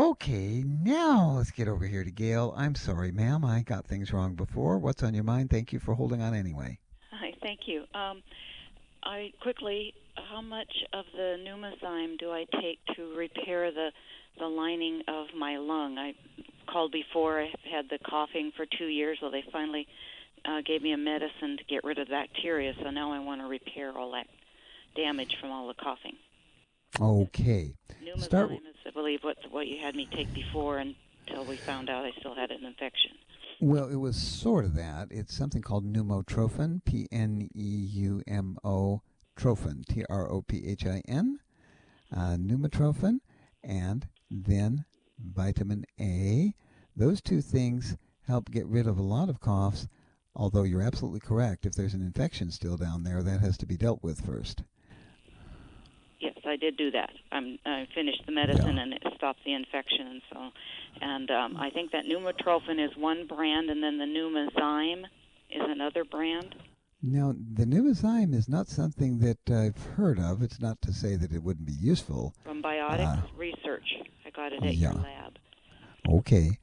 Okay, now let's get over here to Gail. I'm sorry, ma'am. I got things wrong before. What's on your mind? Thank you for holding on anyway. Hi, thank you. I quickly, how much of the Pneumozyme do I take to repair the lining of my lung? I called before. I had the coughing for 2 years, so they finally gave me a medicine to get rid of the bacteria. So now I want to repair all that damage from all the coughing. Okay. Start. Pneumozyme is, I believe, what you had me take before until we found out I still had an infection. Well, it was sort of that. It's something called pneumotrophin, Pneumo trophin, Trophin, pneumotrophin, and then vitamin A. Those two things help get rid of a lot of coughs, although you're absolutely correct. If there's an infection still down there, that has to be dealt with first. Yes, I did do that. I finished the medicine and it stopped the infection, and I think that Pneumotrophin is one brand, and then the Pneumozyme is another brand. Now, the Pneumozyme is not something that I've heard of. It's not to say that it wouldn't be useful. From Biotics Research. I got it at your lab. Okay.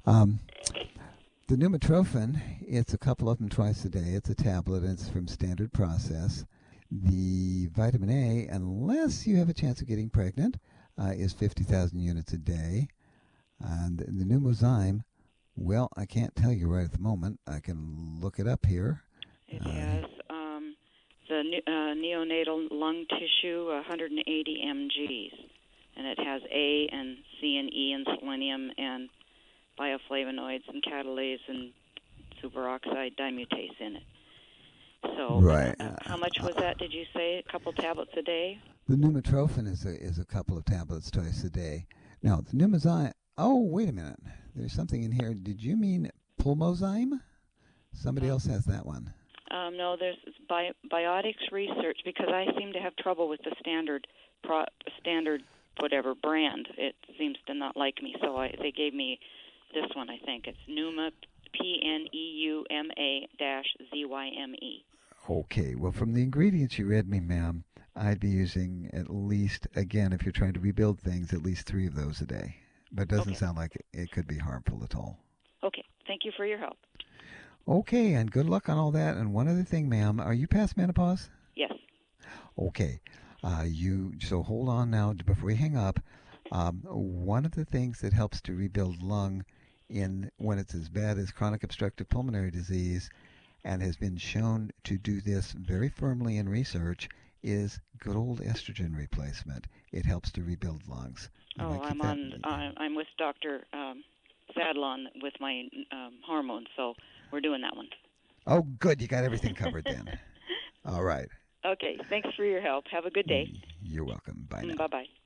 The Pneumotrophin, it's a couple of them twice a day. It's a tablet, and it's from Standard Process. The vitamin A, unless you have a chance of getting pregnant, is 50,000 units a day. And the Pneumozyme, well, I can't tell you right at the moment. I can look it up here. It has the neonatal lung tissue, 180 mgs. And it has A and C and E and selenium and bioflavonoids and catalase and superoxide dismutase in it. So, right. How much was that? Did you say a couple tablets a day? The Pneumotrophin is a couple of tablets twice a day. Now the Pneumozyme. Oh, wait a minute. There's something in here. Did you mean Pulmozyme? Somebody else has that one. No, there's Biotics Research, because I seem to have trouble with the standard whatever brand. It seems to not like me, so they gave me this one. I think it's Pneuma, Pneuma-ZYME. Okay, well, from the ingredients you read me, ma'am, I'd be using at least, again, if you're trying to rebuild things, at least 3 of those a day. But it doesn't sound like it could be harmful at all. Okay, thank you for your help. Okay, and good luck on all that. And one other thing, ma'am, are you past menopause? Yes. Okay, so hold on now before we hang up. One of the things that helps to rebuild lung when it's as bad as chronic obstructive pulmonary disease, and has been shown to do this very firmly in research, is good old estrogen replacement. It helps to rebuild lungs. I'm with Dr. Sadlon with my hormones, so we're doing that one. Oh, good. You got everything covered then. All right. Okay. Thanks for your help. Have a good day. You're welcome. Bye now. Bye-bye.